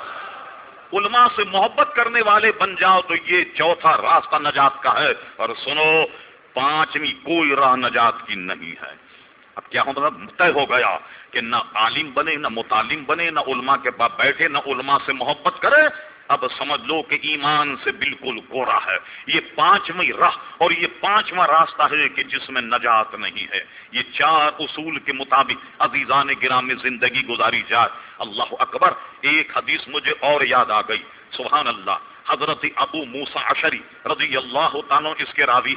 علماء سے محبت کرنے والے بن جاؤ، تو یہ چوتھا راستہ نجات کا ہے۔ اور سنو، 5ویں کوئی راہ نجات کی نہیں ہے۔ اب کیا مطلب؟ طے ہو گیا کہ نہ عالم بنے، نہ متعلم بنے، نہ علماء کے پاس بیٹھے، نہ علماء سے محبت کرے، اب سمجھ لو کہ ایمان سے بالکل کوڑا ہے۔ یہ 5ویں راہ اور یہ 5واں راستہ ہے کہ جس میں نجات نہیں ہے۔ یہ 4 اصول کے مطابق عزیزان گرامی زندگی گزاری جائے۔ اللہ اکبر، ایک حدیث مجھے اور یاد آ گئی، سبحان اللہ، حضرت ابو موسیٰ اشعری رضی اللہ تعالیٰ اس کے راوی،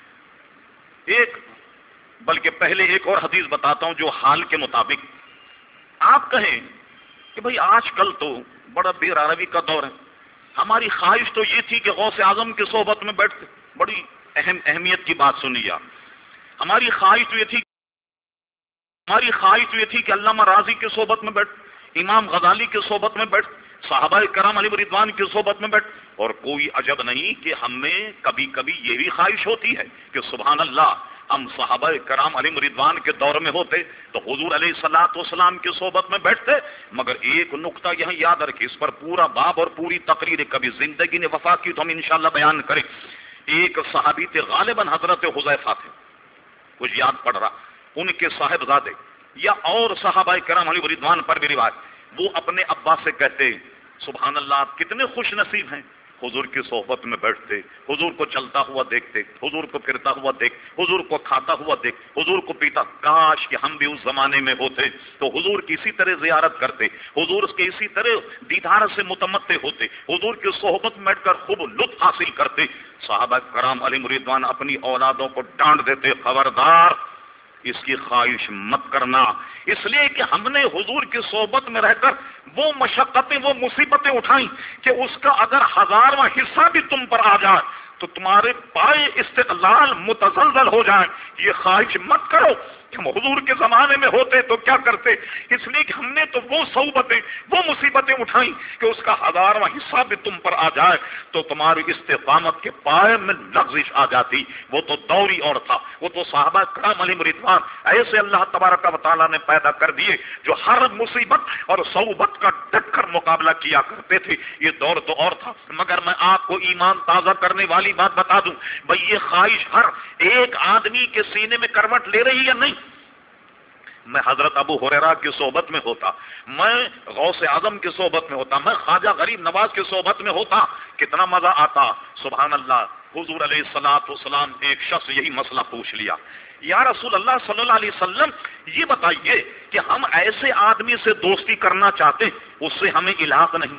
بلکہ پہلے ایک اور حدیث بتاتا ہوں جو حال کے مطابق آپ کہیں کہ بھئی آج کل تو بڑا بے روی کا دور ہے، ہماری خواہش تو یہ تھی کہ غوث اعظم کی صحبت میں بیٹھتے، بڑی اہمیت کی بات سنیے. ہماری خواہش تو یہ تھی کہ علامہ راضی کی صحبت میں بیٹھ، امام غزالی کی صحبت میں بیٹھ، صحابہ کرام علیہ رضوان کی صحبت میں بیٹھ. اور کوئی عجب نہیں کہ ہمیں کبھی کبھی یہ بھی خواہش ہوتی ہے کہ سبحان اللہ ہم صحابہ کرام علیہ رضوان کے دور میں ہوتے تو حضور علیہ الصلوۃ والسلام کی صحبت میں بیٹھتے. مگر ایک نقطہ یہاں یاد رکھیں، اس پر پورا باب اور پوری تقریر کبھی زندگی نے وفا کی تو ہم انشاءاللہ بیان کریں. ایک صحابی تھے، غالباً حضرت حذیفہ تھے، کچھ یاد پڑ رہا، ان کے صاحبزادے یا اور صحابہ کرام علیہ رضوان پر بھی روایت، وہ اپنے ابا سے کہتے سبحان اللہ آپ کتنے خوش نصیب ہیں، حضور کی صحبت میں بیٹھتے، حضور کو چلتا ہوا دیکھتے، حضور کو پھرتا ہوا دیکھ، حضور کو کھاتا ہوا دیکھ، حضور کو پیتا. کاش کہ ہم بھی اس زمانے میں ہوتے تو حضور کی اسی طرح زیارت کرتے، حضور کے اسی طرح دیدار سے متمتع ہوتے، حضور کی صحبت میں بیٹھ کر خوب لطف حاصل کرتے. صحابہ کرام علیہ رضوان اپنی اولادوں کو ڈانٹ دیتے، خبردار اس کی خواہش مت کرنا، اس لیے کہ ہم نے حضور کی صحبت میں رہ کر وہ مشقتیں وہ مصیبتیں اٹھائیں کہ اس کا اگر 1000واں حصہ بھی تم پر آ جائے تو تمہارے پائے استقلال متزلزل ہو جائیں. یہ خواہش مت کرو کہ ہم حضور کے زمانے میں ہوتے تو کیا کرتے، اس لیے کہ ہم نے تو وہ صحبتیں وہ مصیبتیں اٹھائیں کہ اس کا 1000واں حصہ بھی تم پر آ جائے تو تمہاری استقامت کے پائے میں لغزش آ جاتی. وہ تو دوری اور تھا، وہ تو صحابہ کرام علیہ رضوان ایسے اللہ تبارک و تعالیٰ نے پیدا کر دیے جو ہر مصیبت اور صحبت کا ڈٹ کر مقابلہ کیا کرتے تھے. یہ دور تو اور تھا. مگر میں آپ کو ایمان تازہ کرنے والی بات بتا دوں بھئی، یہ خواہش ہر ایک آدمی کے سینے میں کروٹ لے رہی یا نہیں. میں حضرت ابو ہریرہ کی صحبت میں ہوتا، میں غوث اعظم کی صحبت میں ہوتا، میں خواجہ غریب نواز کی صحبت میں ہوتا، کتنا مزہ آتا. سبحان اللہ. حضور علیہ الصلوۃ والسلام ایک شخص یہی مسئلہ پوچھ لیا، یا رسول اللہ صلی اللہ علیہ وسلم یہ بتائیے کہ ہم ایسے آدمی سے دوستی کرنا چاہتے ہیں اس سے ہمیں علاقہ نہیں،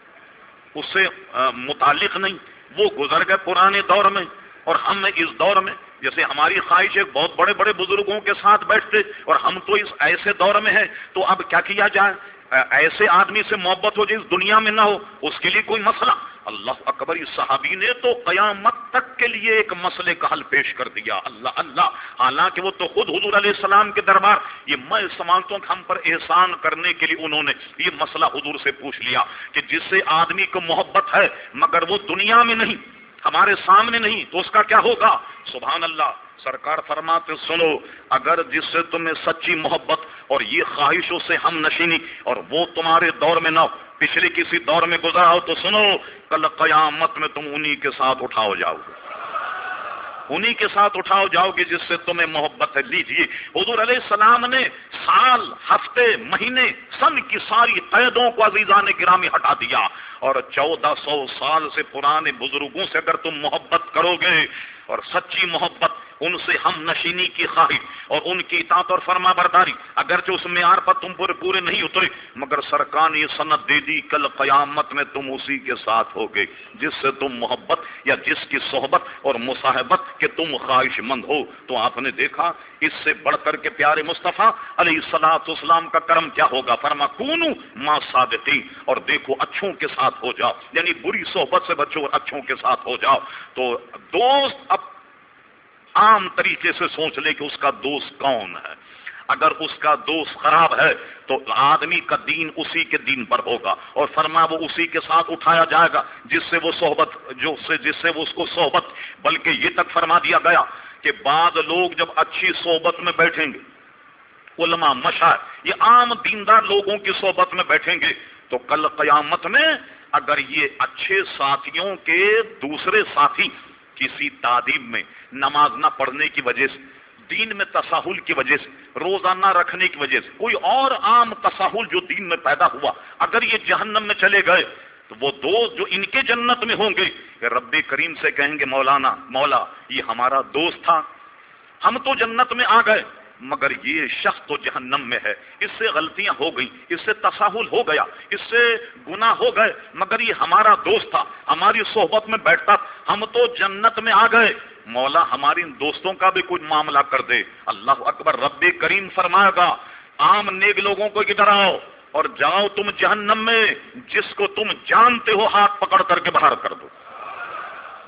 اس سے متعلق نہیں، وہ گزر گئے پرانے دور میں اور ہم اس دور میں. جیسے ہماری خواہش ہے بہت بڑے بڑے بزرگوں کے ساتھ بیٹھتے اور ہم تو اس ایسے دور میں ہیں تو اب کیا کیا جائے، ایسے آدمی سے محبت ہو جس دنیا میں نہ ہو، اس کے لیے کوئی مسئلہ. اللہ اکبر. اس صحابی نے تو قیامت تک کے لیے ایک مسئلے کا حل پیش کر دیا. اللہ اللہ. حالانکہ وہ تو خود حضور علیہ السلام کے دربار، یہ میں سمجھتا ہوں کہ ہم پر احسان کرنے کے لیے انہوں نے یہ مسئلہ حضور سے پوچھ لیا کہ جس سے آدمی کو محبت ہے مگر وہ دنیا میں نہیں، ہمارے سامنے نہیں، تو اس کا کیا ہوگا. سبحان اللہ. سرکار فرماتے سنو، اگر جس سے تمہیں سچی محبت اور یہ خواہشوں سے ہم نشینی اور وہ تمہارے دور میں نہ ہو، پچھلے کسی دور میں گزرا ہو، تو سنو کل قیامت میں تم انہی کے ساتھ اٹھاؤ جاؤ گے، انہی کے ساتھ اٹھاؤ جاؤ گے جس سے تمہیں محبت ہے. لیجیے حضور علیہ السلام نے سال، ہفتے، مہینے، سن کی ساری قیدوں کو عزیزان گرامی ہٹا دیا اور 1400 سال سے پرانے بزرگوں سے اگر تم محبت کرو گے اور سچی محبت، ان سے ہم نشینی کی خواہش اور ان کی اطاعت اور فرما برداری، اگرچہ اس معیار پر تم پورے نہیں اترے مگر سرکار نے یہ سند دے دی کل قیامت میں تم اسی کے ساتھ ہوگے جس سے تم محبت یا جس کی صحبت اور مصاحبت کے تم خواہش مند ہو. تو آپ نے دیکھا اس سے بڑھ کر کے پیارے مصطفیٰ علیہ الصلوۃ والسلام کا کرم کیا ہوگا. فرما کونوا مع الصادقین، اور دیکھو اچھوں کے ساتھ ہو جاؤ، یعنی بری صحبت سے بچو اور اچھوں کے ساتھ ہو جاؤ. تو دوست اب عام طریقے سے سوچ لے کہ اس کا دوست کون ہے. اگر اس کا دوست خراب ہے تو آدمی کا دین اسی کے دین پر ہوگا اور فرما وہ اسی کے ساتھ اٹھایا جائے گا جس سے وہ صحبت جس سے وہ اس کو صحبت. بلکہ یہ تک فرما دیا گیا کہ بعض لوگ جب اچھی صحبت میں بیٹھیں گے، علماء، مشائخ، یہ عام دیندار لوگوں کی صحبت میں بیٹھیں گے تو کل قیامت میں اگر یہ اچھے ساتھیوں کے دوسرے ساتھی کسی تعدیب میں نماز نہ پڑھنے کی وجہ سے، دین میں تساہل کی وجہ سے، روزہ نہ رکھنے کی وجہ سے، کوئی اور عام تساہل جو دین میں پیدا ہوا، اگر یہ جہنم میں چلے گئے تو وہ دوست جو ان کے جنت میں ہوں گے کہ رب کریم سے کہیں گے مولا یہ ہمارا دوست تھا، ہم تو جنت میں آ گئے مگر یہ شخص تو جہنم میں ہے، اس سے غلطیاں ہو گئیں، اس سے تساہل ہو گیا، اس سے گناہ ہو گئے مگر یہ ہمارا دوست تھا، ہماری صحبت میں بیٹھتا، ہم تو جنت میں آ گئے، مولا ہماری ان دوستوں کا بھی کچھ معاملہ کر دے. اللہ اکبر. رب کریم فرمائے گا عام نیک لوگوں کو ادھر آؤ اور جاؤ تم جہنم میں، جس کو تم جانتے ہو ہاتھ پکڑ کر کے باہر کر دو،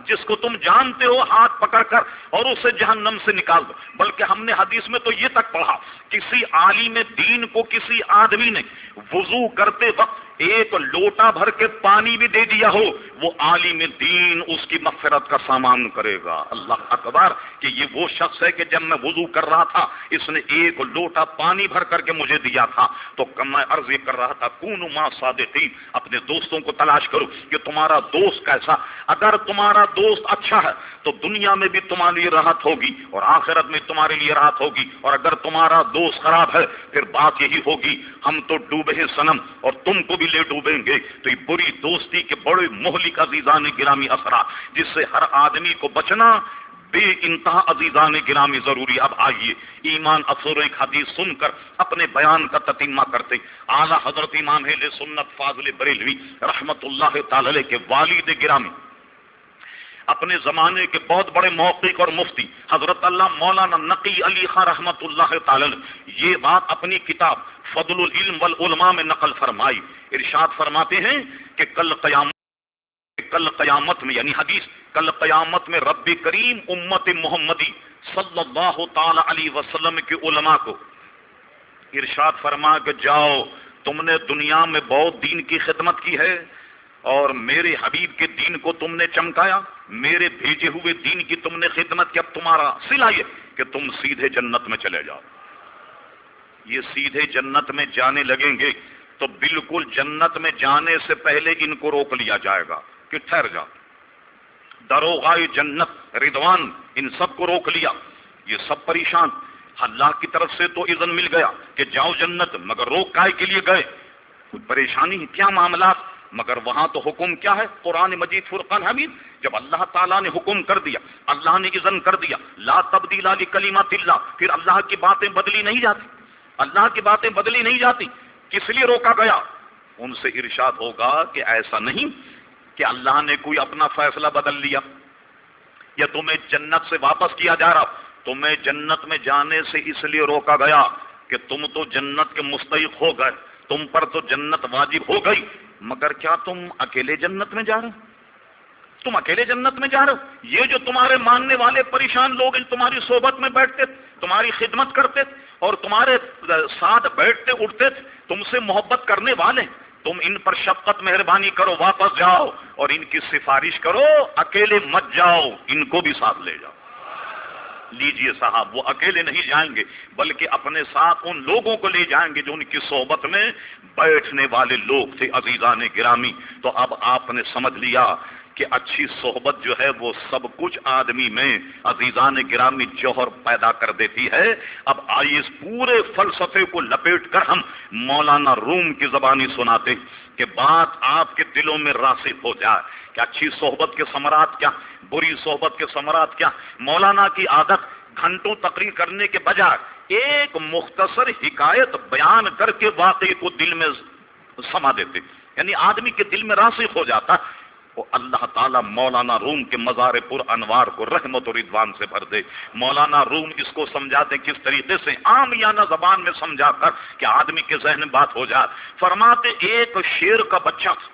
جس کو تم جانتے ہو ہاتھ پکڑ کر اور اسے جہنم سے نکال دو. بلکہ ہم نے حدیث میں تو یہ تک پڑھا، کسی عالم دین کو کسی آدمی نے وضو کرتے وقت ایک لوٹا بھر کے پانی بھی دے دیا ہو، وہ عالم دین اس کی مغفرت کا سامان کرے گا. اللہ اکبر، کہ یہ وہ شخص ہے کہ جب میں وضو کر رہا تھا اس نے ایک لوٹا پانی بھر کر کے مجھے دیا تھا. تو میں عرض یہ کر رہا تھا، کونوا مع صادقین، اپنے دوستوں کو تلاش کرو کہ تمہارا دوست کیسا. اگر تمہارا دوست اچھا ہے تو دنیا میں بھی تمہارے لیے راحت ہوگی اور آخرت میں تمہارے لیے راحت ہوگی. اور اگر تمہارا دوست خراب ہے پھر بات یہی ہوگی، ہم تو ڈوبے ہیں صنم اور تم کو بھی لے ڈوبیں گے. تو یہ بری دوستی کے بڑے مہلک عزیزان گرامی اثرات جس سے ہر آدمی کو بچنا بے انتہا عزیزان گرامی ضروری. اب آئیے ایمان افسر ایک حدیث سن کر اپنے بیان کا تتمہ کرتے. اعلیٰ حضرت امام اہل سنت فاضل بریلوی رحمت اللہ تعالی علیہ کے والد گرامی، اپنے زمانے کے بہت بڑے محقق اور مفتی حضرت اللہ مولانا نقی علی خان رحمت اللہ تعالی علیہ یہ بات اپنی کتاب فضل العلم والعلماء میں نقل فرمائی. ارشاد فرماتے ہیں کہ کل قیامت میں، یعنی حدیث، کل قیامت میں رب کریم امت محمدی صلی اللہ تعالی علیہ وسلم کے علماء کو ارشاد فرما کہ جاؤ، تم نے دنیا میں بہت دین کی خدمت کی ہے اور میرے حبیب کے دین کو تم نے چمکایا، میرے بھیجے ہوئے دین کی تم نے خدمت کی، اب تمہارا صلہ یہ کہ تم سیدھے جنت میں چلے جاؤ. یہ سیدھے جنت میں جانے لگیں گے تو بالکل جنت میں جانے سے پہلے ان کو روک لیا جائے گا کہ ٹھہر جاؤ. دروغائے جنت رضوان ان سب کو روک لیا. یہ سب پریشان. اللہ کی طرف سے تو اذن مل گیا کہ جاؤ جنت، مگر روک کائے کے لیے گئے؟ پریشانی کیا معاملات، مگر وہاں تو حکم کیا ہے؟ قرآن مجید فرقان حمید. جب اللہ تعالیٰ نے حکم کر دیا، اللہ نے اذن کر دیا، لا تبدیل لکلمات اللہ، پھر اللہ کی باتیں بدلی نہیں جاتی. اللہ کی باتیں بدلی نہیں جاتی. کس لیے روکا گیا؟ ان سے ارشاد ہوگا کہ ایسا نہیں کہ اللہ نے کوئی اپنا فیصلہ بدل لیا یا تمہیں جنت سے واپس کیا جا رہا. تمہیں جنت میں جانے سے اس لیے روکا گیا کہ تم تو جنت کے مستحق ہو گئے، تم پر تو جنت واجب ہو گئی، مگر کیا تم اکیلے جنت میں جا رہے ہو؟ تم اکیلے جنت میں جا رہے ہو؟ یہ جو تمہارے ماننے والے پریشان لوگ ہیں، تمہاری صحبت میں بیٹھتے، تمہاری خدمت کرتے اور تمہارے ساتھ بیٹھتے اٹھتے، تم سے محبت کرنے والے، تم ان پر شفقت مہربانی کرو، واپس جاؤ اور ان کی سفارش کرو، اکیلے مت جاؤ، ان کو بھی ساتھ لے جاؤ. لیجئے صاحب، وہ اکیلے نہیں جائیں گے بلکہ اپنے ساتھ ان لوگوں کو لے جائیں گے جو ان کی صحبت میں بیٹھنے والے لوگ تھے. عزیزان گرامی، تو اب آپ نے سمجھ لیا کہ اچھی صحبت جو ہے وہ سب کچھ آدمی میں عزیزان گرامی جوہر پیدا کر دیتی ہے. اب آئیے اس پورے فلسفے کو لپیٹ کر ہم مولانا روم کی زبانی سناتے کہ بات آپ کے دلوں میں راسخ ہو جائے کہ اچھی صحبت کے ثمرات کیا، بری صحبت کے ثمرات کیا. مولانا کی عادت گھنٹوں تقریر کرنے کے بجائے ایک مختصر حکایت بیان کر کے واقعے کو دل میں سما دیتے، یعنی آدمی کے دل میں راسخ ہو جاتا. وہ اللہ تعالیٰ مولانا روم کے مزار پر انوار کو رحمت و رضوان سے بھر دے. مولانا روم اس کو سمجھاتے کس طریقے سے، عامیانہ زبان میں سمجھا کر کہ آدمی کے ذہن میں بات ہو جائے. فرماتے ایک شیر کا بچہ تھا،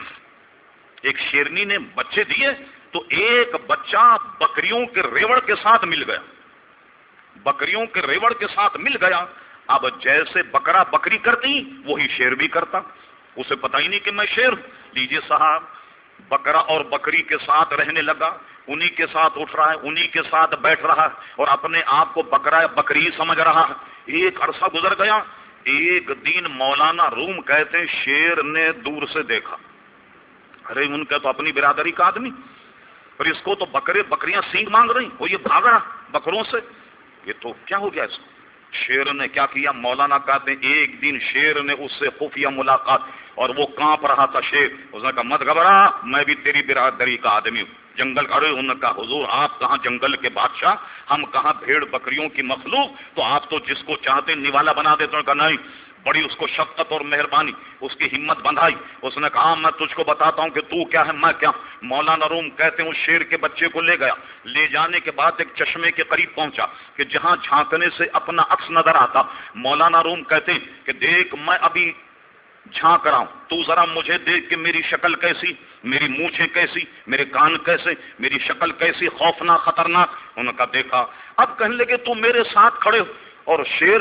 ایک شیرنی نے بچے دیے تو ایک بچہ بکریوں کے ریوڑ کے ساتھ مل گیا، بکریوں کے ریوڑ کے ساتھ مل گیا. اب جیسے بکرا بکری کرتی وہی شیر بھی کرتا، اسے پتہ ہی نہیں کہ میں شیر ہوں. لیجیے صاحب، بکرا اور بکری کے ساتھ رہنے لگا، انہی کے ساتھ اٹھ رہا ہے، انہی کے ساتھ بیٹھ رہا ہے اور اپنے آپ کو بکرا بکری سمجھ رہا ہے. ایک عرصہ گزر گیا. ایک دن مولانا روم کہتے ہیں شیر نے دور سے دیکھا، ارے ان کا تو اپنی برادری کا آدمی، اور اس کو تو بکریاں سینگ مانگ رہی، وہ یہ بھاگ رہا بکروں سے، یہ تو کیا ہو گیا اس کو؟ شیر نے کیا کیا؟ مولانا کہتے ہیں ایک دن شیر نے اس سے خفیہ ملاقات، اور وہ کانپ رہا تھا شیر. اس نے کہا مت گھبرا، میں بھی تیری برادری کا آدمی ہوں. جنگل ارے انہوں نے کہا حضور آپ کہاں جنگل کے بادشاہ، ہم کہاں بھیڑ بکریوں کی مخلوق، تو آپ تو جس کو چاہتے نوالا بنا دیتے. کہا نہیں. بڑی اس کو شفقت اور مہربانی، اس کی ہمت بندھائی. اس نے کہا میں تجھ کو بتاتا ہوں کہ تو کیا ہے میں کیا. مولانا روم کہتے ہیں اس شیر کے بچے کو لے گیا. لے جانے کے بعد ایک چشمے کے قریب پہنچا کہ جہاں جھانکنے سے اپنا عکس نظر آتا. مولانا روم کہتے ہیں کہ دیکھ میں ابھی جھانک رہا ہوں، تو ذرا مجھے دیکھ کہ میری شکل کیسی. میری مونچھیں کیسی، میرے کان کیسے، میری شکل کیسی خوفناک خطرناک. انہوں نے کہا دیکھا. اب کہنے لگے تو میرے ساتھ کھڑے ہو، اور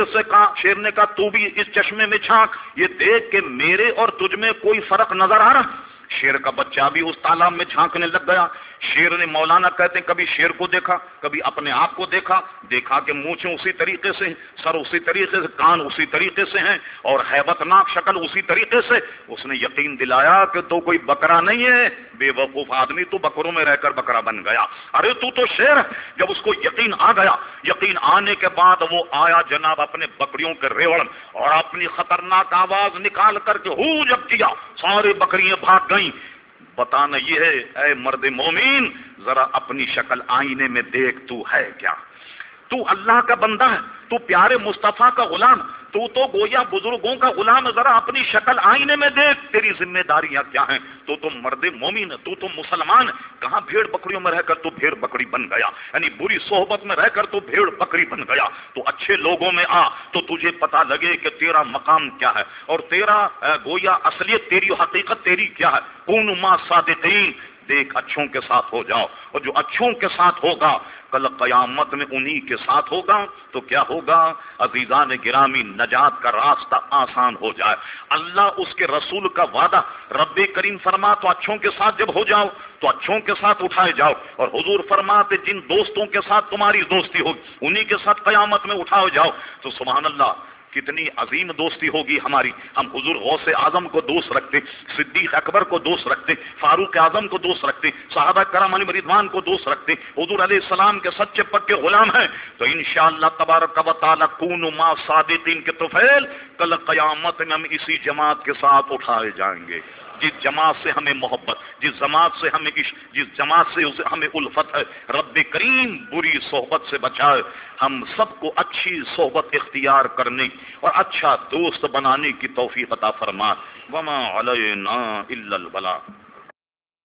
شیر نے کہا تو بھی اس چشمے میں جھانک، یہ دیکھ کہ میرے اور تجھ میں کوئی فرق نظر آ رہا. شیر کا بچہ بھی اس تالاب میں جھانکنے لگ گیا. شیر نے، مولانا کہتے ہیں، کبھی شیر کو دیکھا، کبھی اپنے آپ کو دیکھا کہ مونچھیں اسی طریقے سے ہیں، سر اسی طریقے سے، کان اسی طریقے سے ہیں، اور ہیبت ناک شکل اسی طریقے سے. اس نے یقین دلایا کہ تو کوئی بکرا نہیں ہے، بے وقوف آدمی، تو بکروں میں رہ کر بکرا بن گیا. ارے تو شیر ہے. جب اس کو یقین آ گیا، یقین آنے کے بعد وہ آیا جناب اپنے بکریوں کے ریوڑ اور اپنی خطرناک آواز نکال کر کے ہو جب کیا، سارے بکریاں بھاگ گئیں. بتانا یہ ہے، اے مرد مومن، ذرا اپنی شکل آئینے میں دیکھ، تو ہے کیا؟ تو اللہ کا بندہ ہے، تو پیارے مصطفیٰ کا غلام، تو گویا بزرگوں کا غلام ہے. ذرا اپنی شکل آئینے میں دیکھ، تیری ذمہ داریاں کیا ہیں. تو مرد مومن ہے، تو مسلمان ہے. کہاں بھیڑ بکریوں میں رہ کر تو بھیڑ بکری بن گیا، یعنی بری صحبت میں رہ کر تو بھیڑ بکری بن گیا. تو اچھے لوگوں میں آ تو تجھے پتا لگے کہ تیرا مقام کیا ہے، اور تیرا گویا اصلیت، تیری حقیقت تیری کیا ہے. کون ما صادقین، دیکھ اچھوں کے ساتھ ہو جاؤ، اور جو اچھوں کے ساتھ ہوگا کل قیامت میں انہی کے ساتھ ہوگا. تو کیا ہوگا عزیزان گرامی؟ نجات کا راستہ آسان ہو جائے. اللہ اس کے رسول کا وعدہ، رب کریم فرما تو اچھوں کے ساتھ جب ہو جاؤ تو اچھوں کے ساتھ اٹھائے جاؤ، اور حضور فرماتے جن دوستوں کے ساتھ تمہاری دوستی ہوگی انہی کے ساتھ قیامت میں اٹھائے جاؤ. تو سبحان اللہ، کتنی عظیم دوستی ہوگی ہماری. ہم حضور غوث اعظم کو دوست رکھتے، صدیق اکبر کو دوست رکھتے، فاروق اعظم کو دوست رکھتے، صحابہ کرام علیہ رضوان کو دوست رکھتے، حضور علیہ السلام کے سچے پکے غلام ہیں. تو انشاءاللہ تبارک و تعالی کونوا مع صادقین کے طفیل، کل قیامت میں ہم اسی جماعت کے ساتھ اٹھائے جائیں گے. جس جماعت سے ہمیں محبت، جس جماعت سے ہمیں عشق، جس جماعت سے ہمیں الفت ہے. رب کریم بری صحبت سے بچائے، ہم سب کو اچھی صحبت اختیار کرنے اور اچھا دوست بنانے کی توفیق عطا فرما. وما علینا الا البلاغ.